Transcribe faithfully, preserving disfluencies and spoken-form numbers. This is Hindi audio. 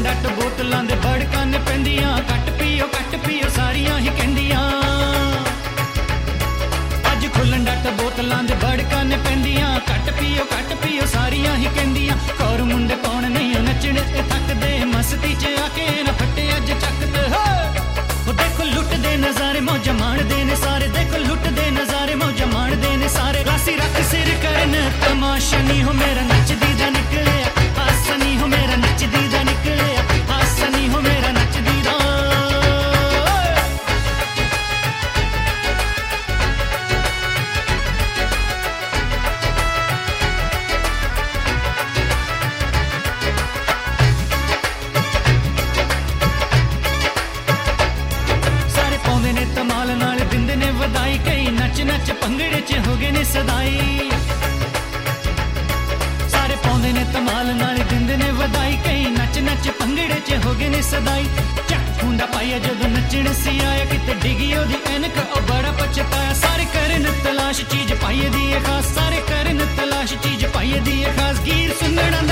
डट बोतलां दे बड़कां ने पैंदियां, कट पियो कट पियो सारियां ही कहंदियां। अज खुलन डट बोतलां दे बड़कां ने पैंदियां, कट पियो कट पियो सारियां ही कहंदियां। कौर मुंडे कौन नहीं नचने ते थकदे, मस्ती च आके ना फटे अज चकदे। हो देखो लुटदे नजारे मौजा माणदे ने सारे, देखो लुटदे नजारे मौजा माणदे ने सारे। रासी रख सिर करन तमाशा नी हो मेरा नचदी दा निकलिया, हासा नी हो मेरा नचदी दा निकलिया, हासा नी हो मेरा नचदी दा। सारे पाउंदे ने तमाल नाल दिंदे ने वधाई, कई नच नच भंगड़े च हो गए ने सदाई। सारे पाउंदे ने तमाल नाल दिंदे ने वधाई, कई नच नच भंगड़े च हो गए ने सदाई। चक खुंडा पाया जदों नचण सी आया, किते डिगी ओदी ऐनक ओ बड़ा पछताया। सारे करन तलाश चीज पाइए दी खास, सारे करन तलाश चीज पाइए दी खास। गीर सुनना